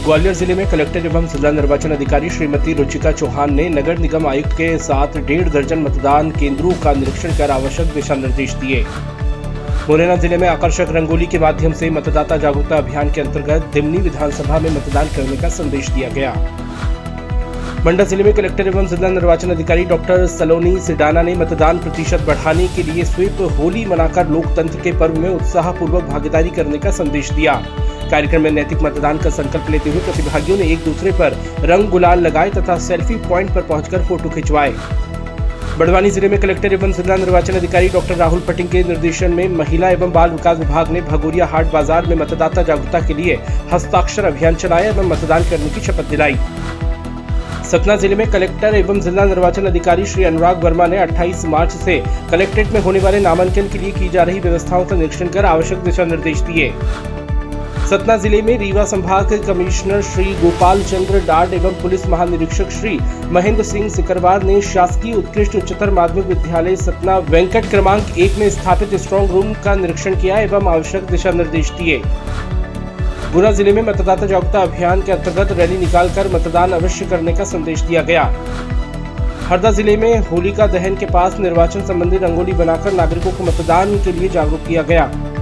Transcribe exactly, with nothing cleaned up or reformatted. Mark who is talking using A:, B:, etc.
A: ग्वालियर जिले में कलेक्टर एवं जिला निर्वाचन अधिकारी श्रीमती रुचिका चौहान ने नगर निगम आयुक्त के साथ डेढ़ दर्जन मतदान केंद्रों का निरीक्षण कर आवश्यक दिशा निर्देश दिए। मुरैना जिले में आकर्षक रंगोली के माध्यम से मतदाता जागरूकता अभियान के अंतर्गत दिमनी विधानसभा में मतदान करने का संदेश दिया गया। मंडला जिले में कलेक्टर एवं जिला निर्वाचन अधिकारी डॉक्टर सलोनी सिडाना ने मतदान प्रतिशत बढ़ाने के लिए स्वीप होली मनाकर लोकतंत्र के पर्व में उत्साहपूर्वक भागीदारी करने का संदेश दिया। कार्यक्रम में नैतिक मतदान का संकल्प लेते हुए प्रतिभागियों ने एक दूसरे पर रंग गुलाल लगाए तथा सेल्फी पॉइंट पर पहुंचकर फोटो खिंचवाए। बड़वानी जिले में कलेक्टर एवं जिला निर्वाचन अधिकारी डॉक्टर राहुल पटिंग के निर्देशन में महिला एवं बाल विकास विभाग ने भगोरिया हाट बाजार में मतदाता जागरूकता के लिए हस्ताक्षर अभियान चलाया एवं मतदान करने की शपथ दिलाई। सतना जिले में कलेक्टर एवं जिला निर्वाचन अधिकारी श्री अनुराग वर्मा ने अट्ठाईस मार्च से कलेक्ट्रेट में होने वाले नामांकन के लिए की जा रही व्यवस्थाओं का निरीक्षण कर आवश्यक दिशा निर्देश दिए। सतना जिले में रीवा संभाग के कमिश्नर श्री गोपाल चंद्र डाड एवं पुलिस महानिरीक्षक श्री महेंद्र सिंह सिकरवार ने शासकीय उत्कृष्ट उच्चतर माध्यमिक विद्यालय सतना वेंकट क्रमांक एक में स्थापित स्ट्रांग रूम का निरीक्षण किया एवं आवश्यक दिशा निर्देश दिए। गुना जिले में मतदाता जागरूकता अभियान के अंतर्गत रैली निकालकर मतदान अवश्य करने का संदेश दिया गया। हरदा जिले में होलिका दहन के पास निर्वाचन संबंधी रंगोली बनाकर नागरिकों को मतदान के लिए जागरूक किया गया।